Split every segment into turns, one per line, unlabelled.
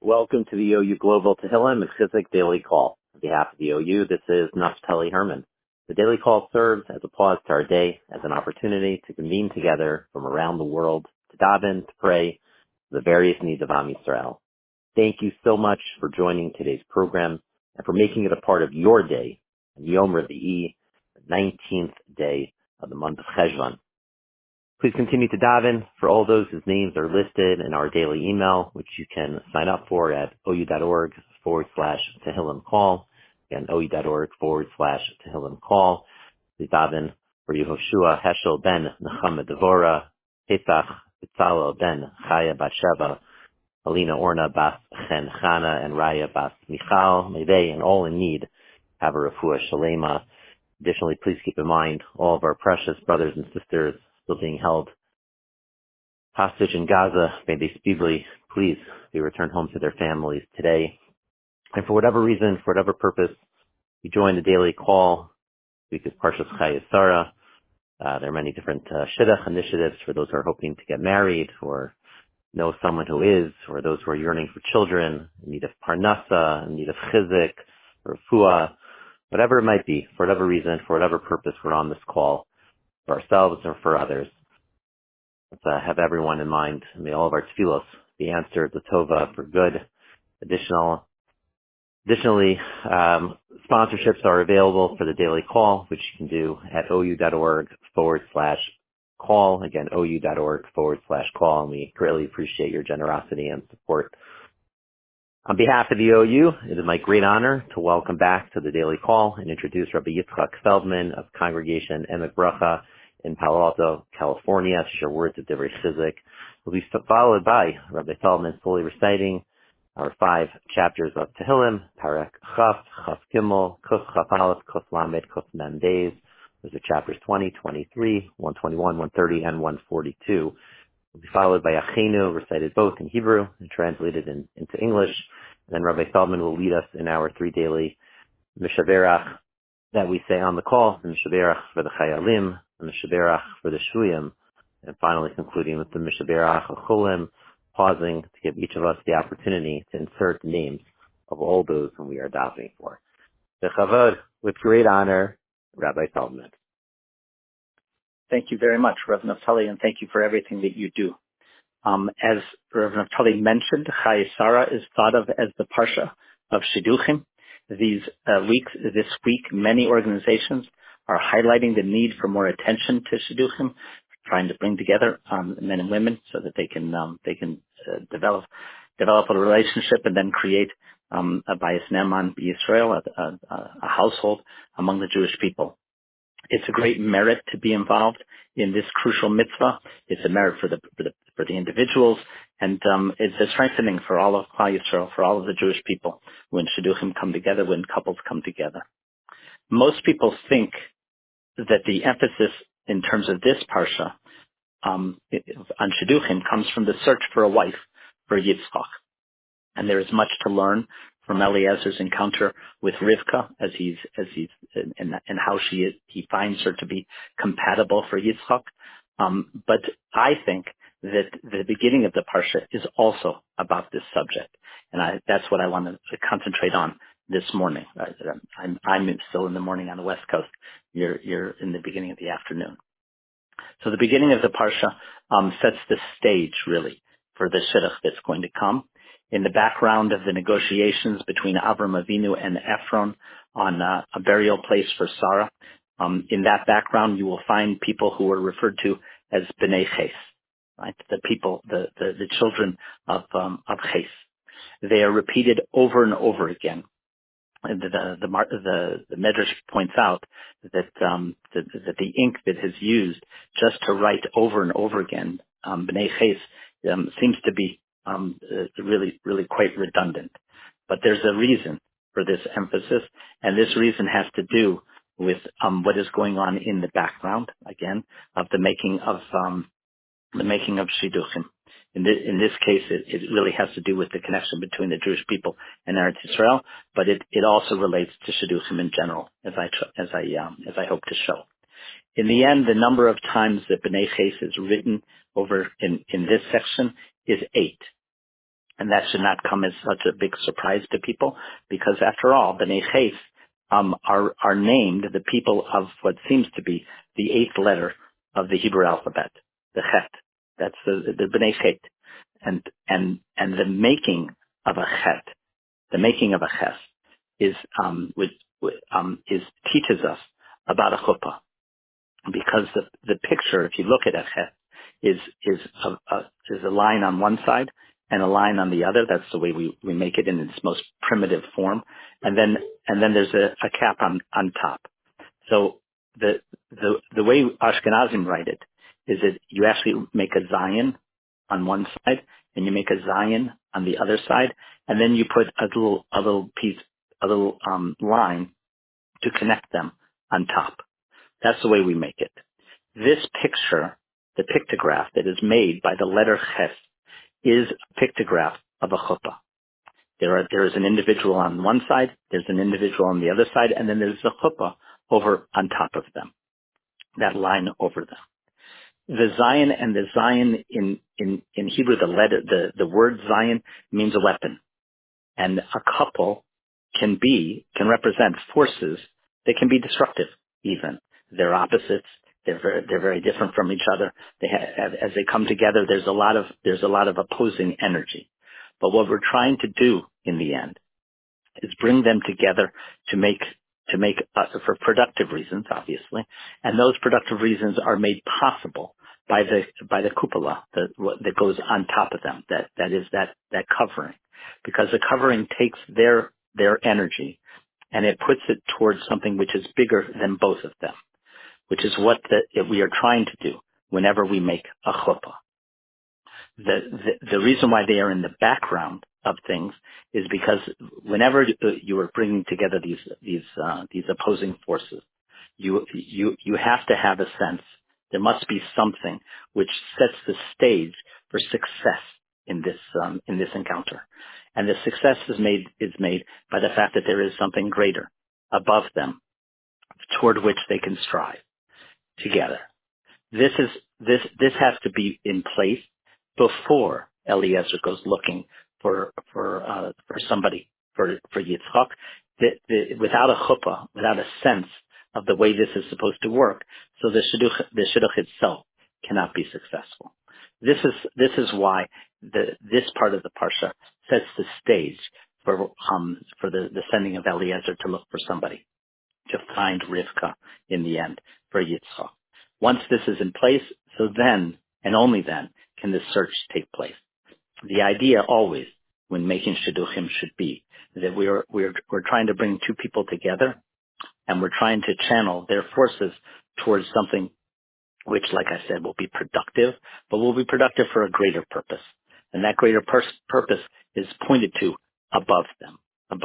Welcome to the OU Global Tehillim and Chizuk Daily Call. On behalf of the OU, this is Naftali Herman. The Daily Call serves as a pause to our day, as an opportunity to convene together from around the world, to daven, to pray, for the various needs of Am Yisrael. Thank you so much for joining today's program and for making it a part of your day, Yom Revi'i, the 19th day of the month of Cheshvan. Please continue to daven for all those whose names are listed in our daily email, which you can sign up for at ou.org/Tehillim call. Again, ou.org/Tehillim call. Please daven for Yehoshua Heschel ben Nechama Devora, Pesach Bitzalel ben Chaya Bat-Sheva, Alina Orna Bas Chen Chana, and Raya Bas Michal. May they and all in need have a refuah shalema. Additionally, please keep in mind all of our precious brothers and sisters still being held hostage in Gaza. May they speedily, please, be returned home to their families today. And for whatever reason, for whatever purpose, you join the daily call because Parshas Chayei Sarah. There are many different shidduch initiatives for those who are hoping to get married, or know someone who is, or those who are yearning for children, in need of parnasa, in need of chizuk, or refuah, whatever it might be, for whatever reason, for whatever purpose we're on this call, for ourselves or for others. Let's have everyone in mind. May all of our tefillos be answered, the tova, for good. Additionally, sponsorships are available for the daily call, which you can do at ou.org/call. Again, ou.org/call. And we greatly appreciate your generosity and support. On behalf of the OU, it is my great honor to welcome back to the daily call and introduce Rabbi Yitzchak Feldman of Congregation Emek Bracha in Palo Alto, California, to share words of Divrei Chizuk. Will be followed by Rabbi Feldman fully reciting our 5 chapters of Tehillim, Parek Chaf, Chaf Gimel, Kuf Chaf Aleph, Kuf Lamed, Kuf Mem Days. Those are chapters 20, 23, 121, 130, and 142. Will be followed by Achenu, recited both in Hebrew and translated into English. And then Rabbi Feldman will lead us in our 3 daily Mishaberach that we say on the call, the Mishaberach for the Chayalim, the Mishaberach for the Shuyim, and finally concluding with the Mishaberach Achulim, pausing to give each of us the opportunity to insert names of all those whom we are davening for. Bechavod, with great honor, Rabbi Feldman.
Thank you very much, Rev Naftali, and thank you for everything that you do. As Rev Naftali mentioned, Chayei Sarah is thought of as the Parsha of Shidduchim. This week, many organizations are highlighting the need for more attention to Shidduchim, trying to bring together men and women so that they can develop a relationship and then create a Bayis Ne'eman B'Yisrael, a household among the Jewish people. It's a great merit to be involved in this crucial mitzvah. It's a merit for the individuals, and it's a strengthening for all of Klal Yisrael, for all of the Jewish people, when shidduchim come together, when couples come together. Most people think that the emphasis in terms of this parsha on shidduchim comes from the search for a wife for Yitzchak, and there is much to learn from Eliezer's encounter with Rivka and how he finds her to be compatible for Yitzchak. But I think that the beginning of the parsha is also about this subject, and that's what I want to concentrate on this morning. I'm still in the morning on the West Coast. You're in the beginning of the afternoon. So the beginning of the parsha sets the stage really for the shidduch that's going to come. In the background of the negotiations between Avram Avinu and Ephron on a burial place for Sarah, in that background you will find people who are referred to as Bnei Ches, right? The people, the children of Ches. They are repeated over and over again. And the Medrash points out that the ink that is used just to write over and over again Bnei Ches seems to be really quite redundant. But there's a reason for this emphasis, and this reason has to do with what is going on in the background, again, of the making of shidduchim. In this case, it really has to do with the connection between the Jewish people and Eretz Yisrael, but it also relates to shidduchim in general, as I hope to show. In the end, the number of times that Bnei Ches is written over in this section is 8. And that should not come as such a big surprise to people, because after all, Bnei Ches are named the people of what seems to be the eighth letter of the Hebrew alphabet, the Chet. That's the Bnei Chet. And the making of a Chet, the making of a Ches is teaches us about a chuppah, because the picture, if you look at a Chet, is a line on one side and a line on the other. That's the way we make it in its most primitive form. And then there's a cap on top. So the way Ashkenazim write it is that you actually make a Zion on one side and you make a Zion on the other side, and then you put a little piece, line to connect them on top. That's the way we make it. This picture, the pictograph that is made by the letter Ches, is a pictograph of a chuppah. There is an individual on one side, there's an individual on the other side, and then there's a chuppah over on top of them, that line over them. The Zion and the Zion in Hebrew, the word Zion means a weapon. And a couple can represent forces that can be destructive even. They're opposites. They're very different from each other. As they come together, there's a lot of opposing energy. But what we're trying to do in the end is bring them together to make for productive reasons, obviously, and those productive reasons are made possible by the cupola that goes on top of them. That is that covering, because the covering takes their energy and it puts it towards something which is bigger than both of them, which is what we are trying to do whenever we make a chuppah. The reason why they are in the background of things is because whenever you are bringing together these opposing forces, you have to have a sense. There must be something which sets the stage for success in this encounter, and the success is made by the fact that there is something greater above them, toward which they can strive together. This has to be in place before Eliezer goes looking for somebody for Yitzchak. Without a chuppah, without a sense of the way this is supposed to work, so the shidduch itself cannot be successful. This is why this part of the parsha sets the stage for the sending of Eliezer to look for somebody, to find Rivka in the end for Yitzchak. Once this is in place, so then and only then can the search take place. The idea always, when making shidduchim, should be that we're trying to bring two people together, and we're trying to channel their forces towards something which, like I said, will be productive, but will be productive for a greater purpose. And that greater purpose is pointed to above them.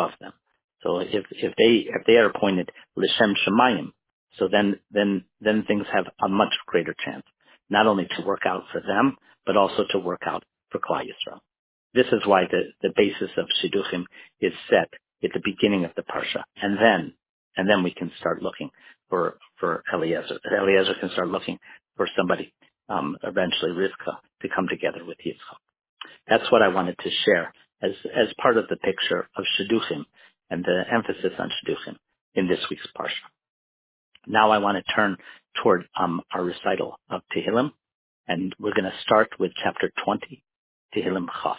So if they are appointed l'shem shemayim, so then things have a much greater chance, not only to work out for them, but also to work out for Klal Yisrael. This is why the basis of shidduchim is set at the beginning of the parsha, and then we can start looking for Eliezer. Eliezer can start looking for somebody, eventually Rivka, to come together with Yitzchak. That's what I wanted to share as part of the picture of shidduchim and the emphasis on shidduchim in this week's parsha. Now I want to turn toward our recital of Tehillim, and we're going to start with chapter 20, Tehillim Chaf.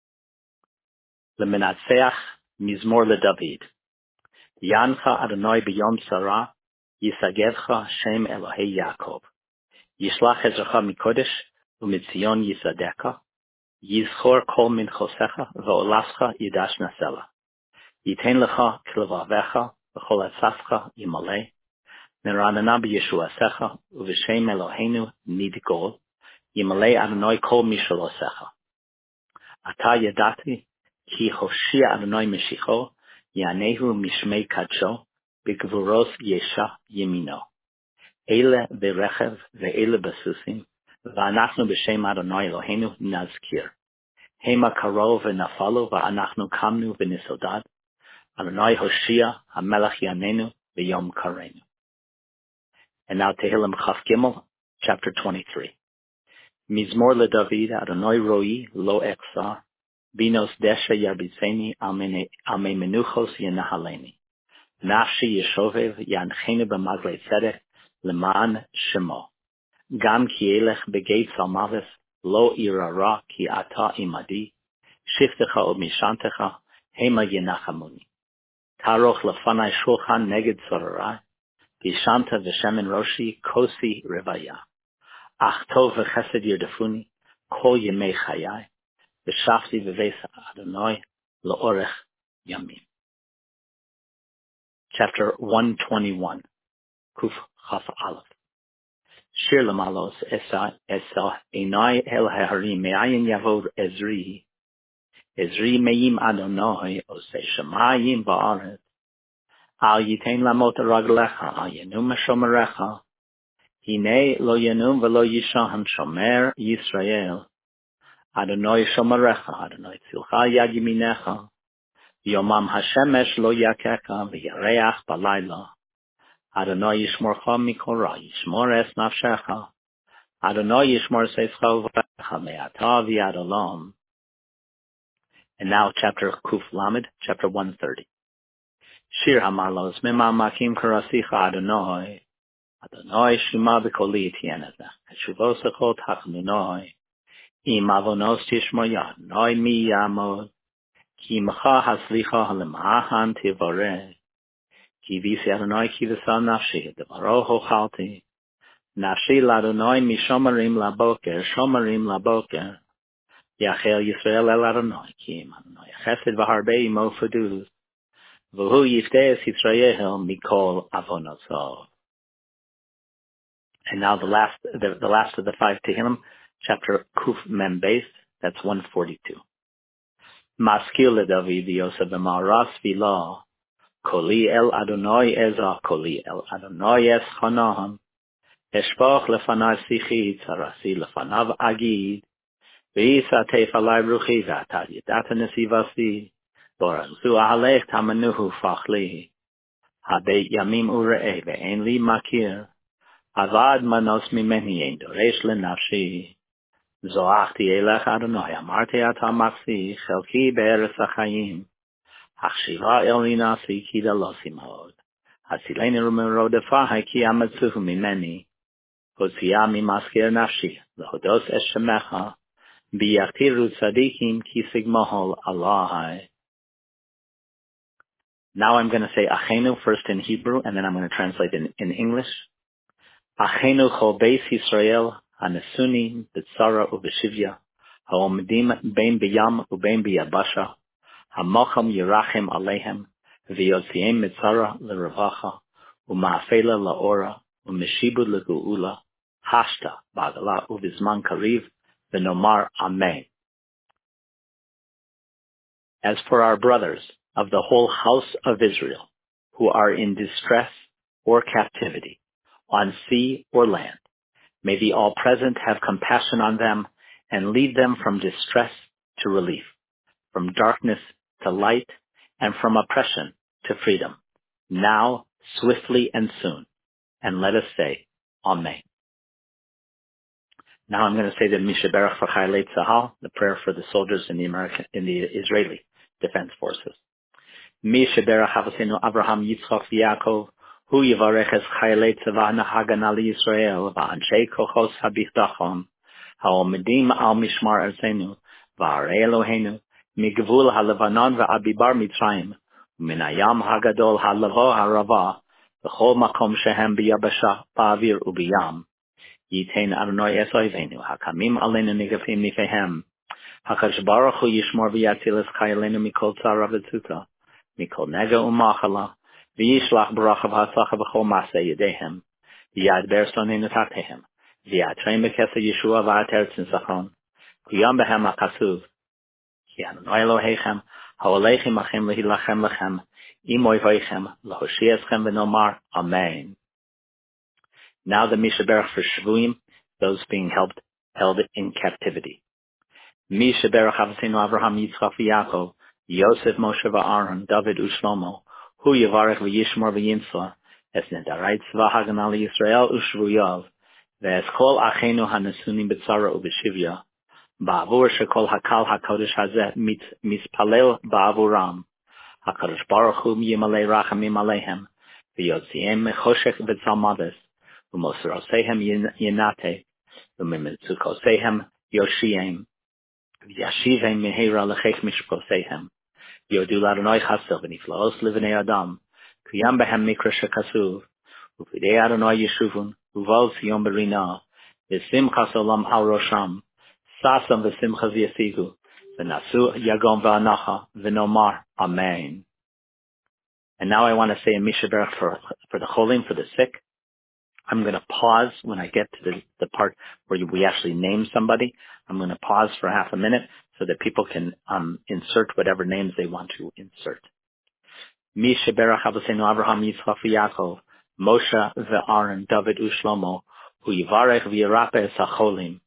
Lemenatzeach Mizmor LeDavid. Yancha Adonai b'yom tzara, Yisagevcha Shem Elohei Yaakov. Yishlach ezracha mikodesh, u'mitzion yisadeka. Yizchor kol minchosecha, v'olascha yidash nasela. Yitein lecha kilvavecha, v'chol atzafcha yimalei. Neranana b'yeshuasecha, u'v'shem Eloheinu nidgol. Yimalei Adonai kol mishalosecha. Ata yadati, ki hoshia Adonai mishicho, Yanehu mishmei kadsho, b'gvuros yesha yemino. Eile berechev ve'eile basusim, v'anachnu b'shem Adonai Eloheinu nazkir. Hema karov v'nafalu v'anachnu kamnu v'nisodad. Adonai Hoshia hamelach yanenu v'yom karenu. And now Tehillim Chaf Gimel, chapter 23. Mizmor LeDavid Adonai Roi lo echsar, Binos desha yarbizeni al me menuchos yenahaleni. Nafshi yeshovev yanchenu b'maglei tzedek leman shemo. Gam ki elech begeit salmavis lo irara ki ata imadi. Shiftecha o mishantecha hema yenachamuni. Taroch lefanai shulchan neged sorarai. Vishanta v'shemen roshi kosi revaya. Ach tov v'chesed yirdefuni kol yemei chayai. V'shafti v'veis Adonai la'orech yamim. Chapter 121. Kuf Chaf Aleph. Shir lamalos esa enai el harim me'ayin yavod Ezri. Ezri me'im Adonai osei shemayim ba'aretz. Al yitain lamot raglecha al yenum shomerecha. Hine lo yenum v'lo yishan shomer Yisrael. Adonai shomerecha, Adonai tzilcha yad yaminecha. Yomam hashemesh lo yakeka v'yareach balayla. Adonai yishmorcha mikol ra, yishmor es nafshecha. Adonai yishmor seischa uvecha me'ata v'yad olam. And now chapter Kuf Lamed, chapter 130. Shir hamalos mema makim karasicha Adonai. Adonai shema b'koli etienetach. Eshuvosecho tachnunoi. Im avonos tishmoya. Noi mi yamod. Ki mecha haslicha halema'ahan tivore. Ki visi Adonai ki v'sa nafshi. Devaro hochalti. Nafshi l'Adonai mishomarim laboker. Shomarim laboker. Yachel Yisrael el Adonai. Ki im Adonai. Chesed v'harbe imo feduz. V'hu yifteis Yisrael mikol avonosov. And now the last of the 5 Tehillim, chapter Kuf Mem Beis, that's 142. Maskil leDavid Yosef b'Ma'aras Vila, Koli el Adonai Eza, Koli el Adonai Es Chanahan, Eshpach lefanav Sichi, Tzarasi lefanav Agid, V'yisatef alai Ruchi, V'atad Yidata Nesivasi, Loranzu Ahalech Tamanuhu Fachli, Habeit Yamim Ure'eh, Ve'en Li Makir, Avad manos mimeni ein doresh lenafshi. Zoachti elech Adonai, amarti ata machsi, chelki be'eretz hachayim. Hachshiva el ninasi ki dalosi mod. Hasileni rumerodefahai ki amatzuhu mimeni. Hotzia mimasker nafshi, lehodos es shemecha. Biyachtiru tzadikim ki sigmahol Allahai. Now I'm going to say Achenu first in Hebrew, and then I'm going to translate in English. Achenu chol beis Yisrael hanesuni b'tzara u'b'shivya ha'omedim bein b'yam u'bein b'yabasha hamocham yirachem aleihem v'yotziem mitzara l'revacha u'ma'afela la'ora u'meshibud l'geula hashta ba'agala u'bizman kariv v'nomar amen. As for our brothers of the whole house of Israel who are in distress or captivity, on sea or land, may the All-Present have compassion on them and lead them from distress to relief, from darkness to light, and from oppression to freedom, now, swiftly, and soon. And let us say, Amen. Now I'm going to say the Mishaberach for Chayalei Tzahal, the prayer for the soldiers in the Israeli Defense Forces. Mishaberach Havasenu Abraham Yitzchak Yaakov, Hu yivarech es chayalei tzava hagana liYisrael va'anshei kochos habitachon ha'omedim al mishmar arzenu va'arei Eloheinu migvul halevanon va'abibar Mitzrayim u'min hayam hagadol halavo harava v'chol makom shehem biyabasha ba'avir u'biyam yitein Adonai es oivenu hakamim aleinu nigafim mifehem hakadosh baruch hu yishmor v'yatzil es chayaleinu mikol tzara v'tzuta mikol nega u'machala V'yishlach b'rachav ha'sacha v'chol maseh yedehem, v'yad ber sonenu tatehem, v'yatreim b'kesa Yeshua v'ateretz nitzachon, kuyam behem ha'kasuv, ki Adonai Elohechem, ha'olechem achem lehilachem lechem, im oiveichem, lahoshi eschem v'nomar, Amen. Now the Mishaberach for Shvuyim, those being held in captivity. Mishaberach Avosenu Avraham Yitzchak v'Yaakov, Yosef Moshe v'Aaron, David u'Shlomo, Hu yivarech v'yishmor v'yinsla, es nedarai tzva hagana liYisrael u'shvuyav, ve'es kol achenu hanesunim b'tzara u'b'shivya, Ba'avur shekol hakal hakodesh hazeh mispalel ba'avuram. HaKadosh Baruch Hu yimalei rachamim aleihem, v'yotzihem mechoshech v'tzalmades, u'mosrosehem yinate, u'mimitzukosehem yoshiem, v'yashivhem mehera lechech mishposehem, yodu l'Adonai chasel v'niflaos l'vnei adam, kuyam behem mikra shekasuv, u'fidei Adonai yeshuvun, u'val tziyom berina, v'simchas olam al rosham, sasam v'simchas yasigu, v'nasu yagon v'anacha, v'nomar, Amen. And now I want to say a Misha Berach for the cholim, for the sick. I'm going to pause when I get to the part where we actually name somebody. I'm going to pause for half a minute so that people can insert whatever names they want to insert. Misha Berach Avosenu Avraham Yitzchak v'Yaakov, Moshe v'Aaron, David u'Shlomo, hu yivarech v'yirape es hacholim.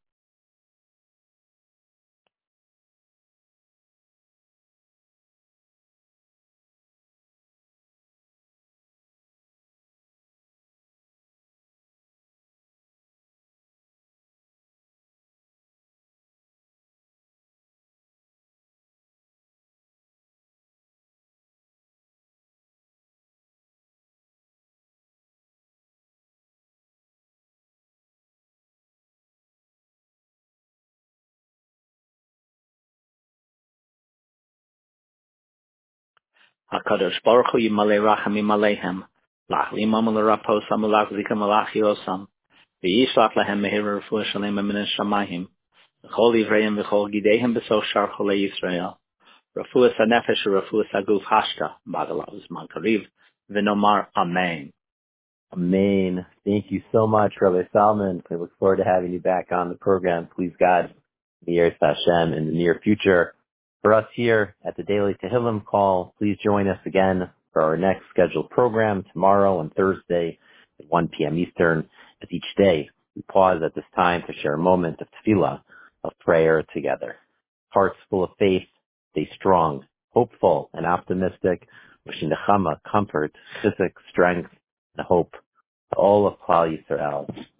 HaKadosh Baruch Hu yimalei rachamim aleihem, lachlim amul rapos amulach zika malachi osam, v'yishlach lahem mehir refuah shalem min shamayim, v'chol ivreim v'chol gidehem b'soch shar cholei Yisrael, refuah sanefesh u'refuah saguf hashta, b'agalav zman kariv, v'nomar Amen.
Amen. Thank you so much, Rabbi Salman. We look forward to having you back on the program. Please God, Yirtzeh Hashem, in the near future. For us here at the Daily Tehillim Call, please join us again for our next scheduled program tomorrow and Thursday at 1 p.m. Eastern. As each day, we pause at this time to share a moment of tefillah, of prayer together. Hearts full of faith, stay strong, hopeful, and optimistic, wishing nechama, comfort, physical strength, and hope to all of Klal Yisrael.